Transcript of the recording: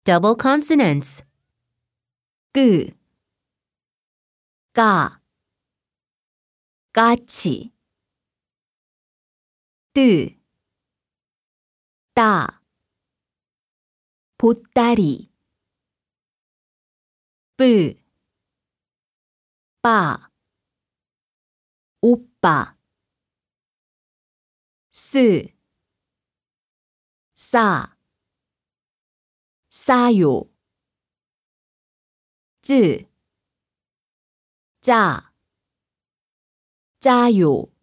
Double consonants. 끄, 까, 까치, 뜨, 따, 보따리, 뿌, 빠, 오빠, 쓰, 싸, 싸요, 쯔, 짜, 짜요.